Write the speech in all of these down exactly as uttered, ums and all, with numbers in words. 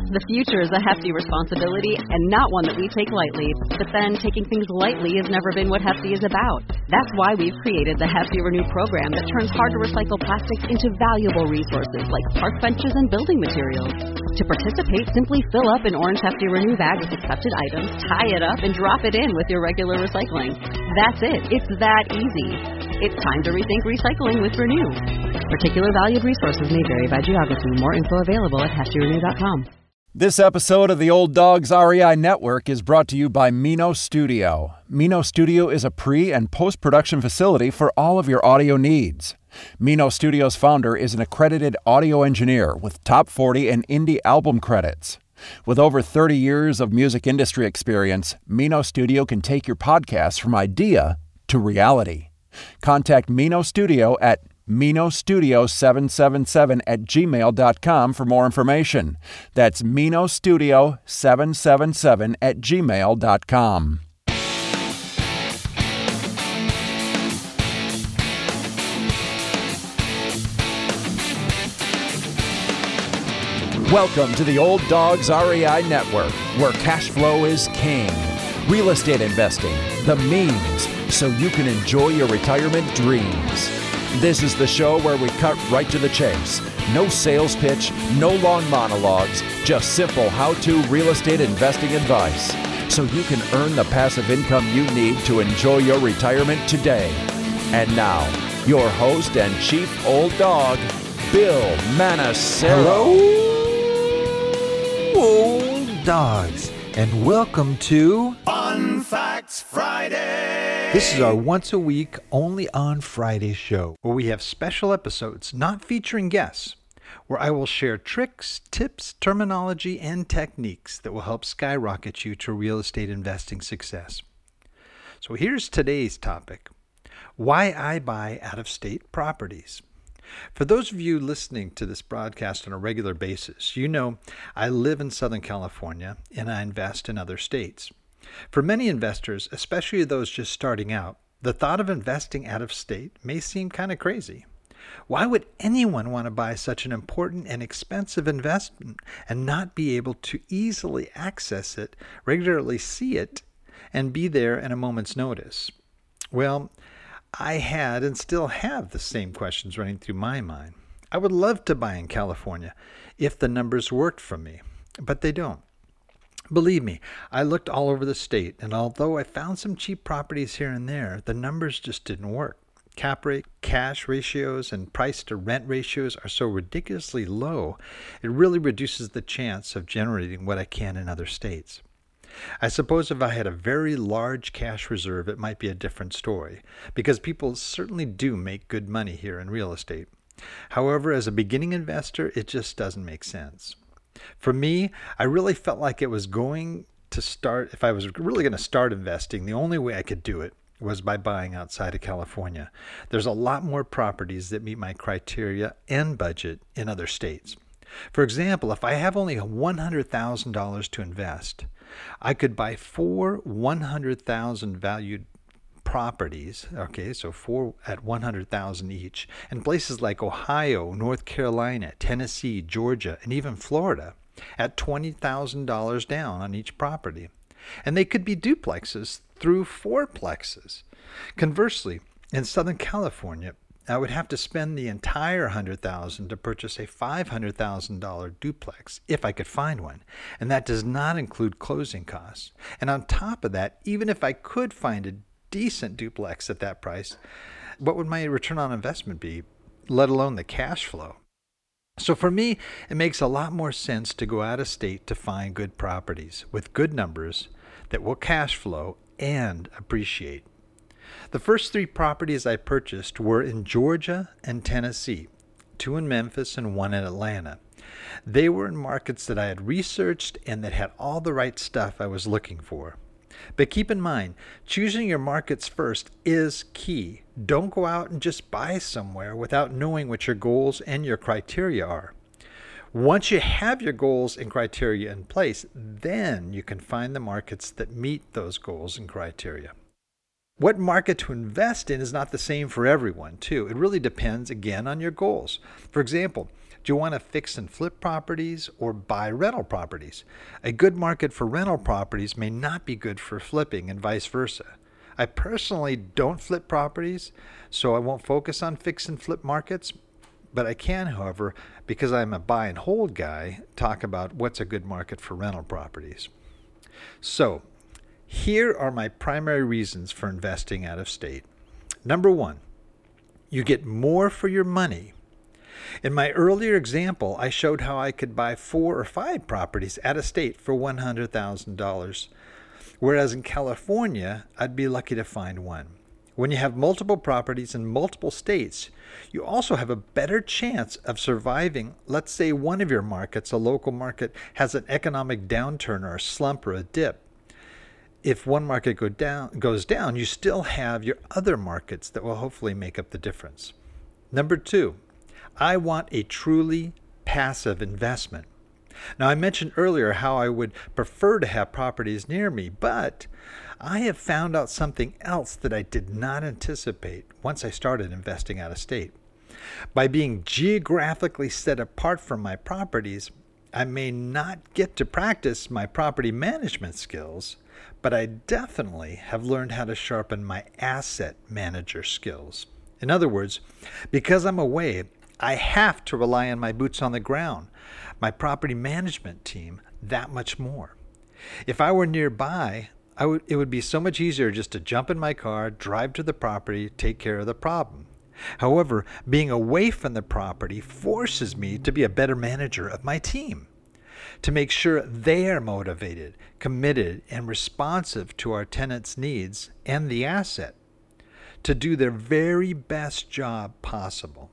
The future is a hefty responsibility and not one that we take lightly. But then, taking things lightly has never been what Hefty is about. That's why we've created the Hefty Renew program that turns hard-to-recycle plastics into valuable resources like park benches and building materials. To participate, simply fill up an orange Hefty Renew bag with accepted items, tie it up, and drop it in with your regular recycling. That's it. It's that easy. It's time to rethink recycling with Renew. Particular valued resources may vary by geography. More info available at hefty renew dot com. This episode of the Old Dogs R E I Network is brought to you by Mino Studio. Mino Studio is a pre- and post-production facility for all of your audio needs. Mino Studio's founder is an accredited audio engineer with top forty and indie album credits. With over thirty years of music industry experience, Mino Studio can take your podcast from idea to reality. Contact Mino Studio at Mino Studio seven seven seven at gmail dot com for more information. That's Mino Studio seven seven seven at gmail dot com. Welcome to the Old Dogs R E I Network, where cash flow is king. Real estate investing, the means, so you can enjoy your retirement dreams. This is the show where we cut right to the chase. No sales pitch, no long monologues, just simple how-to real estate investing advice, so you can earn the passive income you need to enjoy your retirement today. And now, your host and chief old dog, Bill Manassero. Hello, old dogs, and welcome to Fun Facts Friday. This is our once a week, only on Friday show, where we have special episodes not featuring guests, where I will share tricks, tips, terminology, and techniques that will help skyrocket you to real estate investing success. So here's today's topic: why I buy out-of-state properties. For those of you listening to this broadcast on a regular basis, you know I live in Southern California and I invest in other states. For many investors, especially those just starting out, the thought of investing out of state may seem kind of crazy. Why would anyone want to buy such an important and expensive investment and not be able to easily access it, regularly see it, and be there in a moment's notice? Well, I had and still have the same questions running through my mind. I would love to buy in California if the numbers worked for me, but they don't. Believe me, I looked all over the state, and although I found some cheap properties here and there, the numbers just didn't work. Cap rate, cash ratios, and price to rent ratios are so ridiculously low, it really reduces the chance of generating what I can in other states. I suppose if I had a very large cash reserve, it might be a different story, because people certainly do make good money here in real estate. However, as a beginning investor, it just doesn't make sense. For me, I really felt like it was going to start, if I was really going to start investing, the only way I could do it was by buying outside of California. There's a lot more properties that meet my criteria and budget in other states. For example, if I have only one hundred thousand dollars to invest, I could buy four one hundred thousand dollars valued properties, okay, so four at one hundred thousand dollars each, in places like Ohio, North Carolina, Tennessee, Georgia, and even Florida, at twenty thousand dollars down on each property. And they could be duplexes through fourplexes. Conversely, in Southern California, I would have to spend the entire one hundred thousand dollars to purchase a five hundred thousand dollars duplex, if I could find one, and that does not include closing costs. And on top of that, even if I could find a decent duplex at that price, what would my return on investment be, let alone the cash flow? So for me, it makes a lot more sense to go out of state to find good properties with good numbers that will cash flow and appreciate. The first three properties I purchased were in Georgia and Tennessee, two in Memphis and one in Atlanta. They were in markets that I had researched and that had all the right stuff I was looking for. But keep in mind, choosing your markets first is key. Don't go out and just buy somewhere without knowing what your goals and your criteria are. Once you have your goals and criteria in place, then you can find the markets that meet those goals and criteria. What market to invest in is not the same for everyone, too. It really depends, again, on your goals. For example, Do you want to fix and flip properties or buy rental properties? A good market for rental properties may not be good for flipping and vice versa. I personally don't flip properties, so I won't focus on fix and flip markets, but I can, however, because I'm a buy and hold guy, talk about what's a good market for rental properties. So, here are my primary reasons for investing out of state. Number one, you get more for your money. In my earlier example, I showed how I could buy four or five properties out of state for one hundred thousand dollars, whereas in California, I'd be lucky to find one. When you have multiple properties in multiple states, you also have a better chance of surviving. Let's say one of your markets, a local market, has an economic downturn or a slump or a dip. If one market go down, goes down, you still have your other markets that will hopefully make up the difference. Number two, I want a truly passive investment. Now, I mentioned earlier how I would prefer to have properties near me, but I have found out something else that I did not anticipate once I started investing out of state. By being geographically set apart from my properties, I may not get to practice my property management skills, but I definitely have learned how to sharpen my asset manager skills. In other words, because I'm away, I have to rely on my boots on the ground, my property management team, that much more. If I were nearby, I would, it would be so much easier just to jump in my car, drive to the property, take care of the problem. However, being away from the property forces me to be a better manager of my team, to make sure they are motivated, committed, and responsive to our tenants' needs and the asset, to do their very best job possible.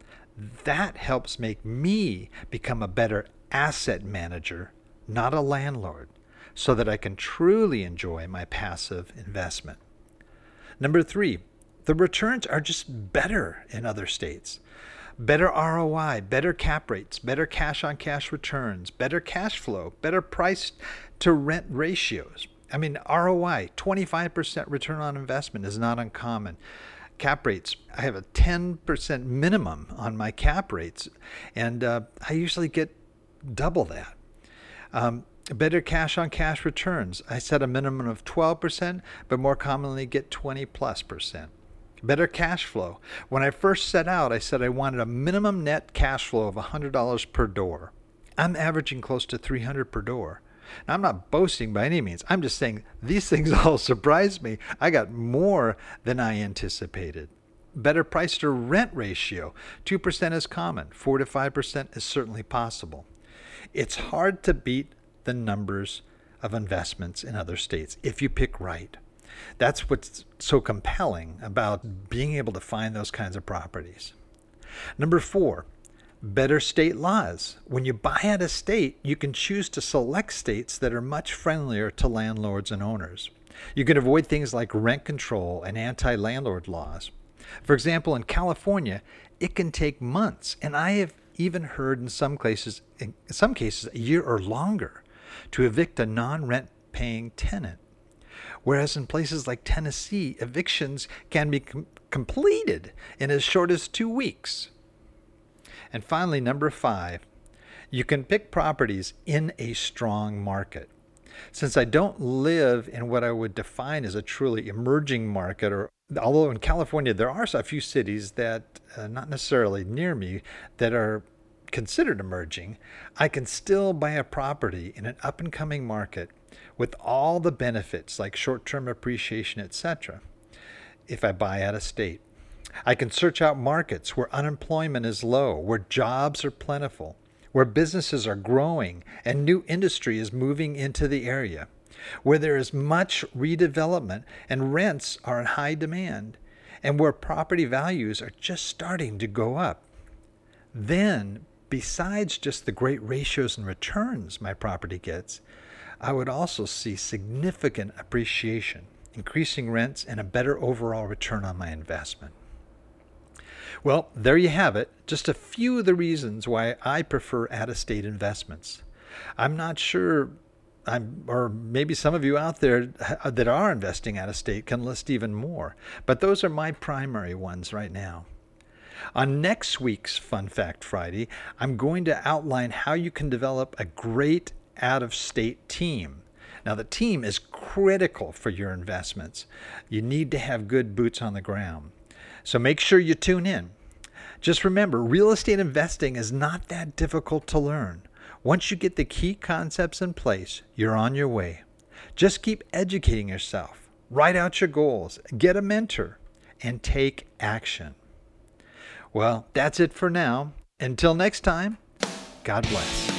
That helps make me become a better asset manager, not a landlord, so that I can truly enjoy my passive investment. Number three, the returns are just better in other states. Better R O I, better cap rates, better cash-on-cash returns, better cash flow, better price to rent ratios. I mean, R O I, twenty-five percent return on investment is not uncommon. Cap rates, I have a ten percent minimum on my cap rates, and uh, I usually get double that. Um, better cash-on-cash returns. I set a minimum of twelve percent, but more commonly get twenty plus percent. Better cash flow. When I first set out, I said I wanted a minimum net cash flow of one hundred dollars per door. I'm averaging close to three hundred dollars per door. Now, I'm not boasting by any means. I'm just saying these things all surprised me. I got more than I anticipated. Better price to rent ratio. two percent is common. four to five percent is certainly possible. It's hard to beat the numbers of investments in other states if you pick right. That's what's so compelling about being able to find those kinds of properties. Number four, better state laws. When you buy out a state, you can choose to select states that are much friendlier to landlords and owners. You can avoid things like rent control and anti-landlord laws. For example, in California, it can take months, and I have even heard in some cases, in some cases, a year or longer, to evict a non-rent paying tenant. Whereas in places like Tennessee, evictions can be com- completed in as short as two weeks. And finally, number five, you can pick properties in a strong market. Since I don't live in what I would define as a truly emerging market, or although in California there are a few cities that, uh, not necessarily near me, that are considered emerging, I can still buy a property in an up-and-coming market with all the benefits like short-term appreciation, et cetera, if I buy out of state. I can search out markets where unemployment is low, where jobs are plentiful, where businesses are growing and new industry is moving into the area, where there is much redevelopment and rents are in high demand, and where property values are just starting to go up. Then, besides just the great ratios and returns my property gets, I would also see significant appreciation, increasing rents, and a better overall return on my investment. Well, there you have it, just a few of the reasons why I prefer out-of-state investments. I'm not sure, I'm, or maybe some of you out there that are investing out-of-state can list even more, but those are my primary ones right now. On next week's Fun Fact Friday, I'm going to outline how you can develop a great out-of-state team. Now, the team is critical for your investments. You need to have good boots on the ground. So make sure you tune in. Just remember, real estate investing is not that difficult to learn. Once you get the key concepts in place, you're on your way. Just keep educating yourself. Write out your goals, get a mentor, and take action. Well, that's it for now. Until next time, God bless.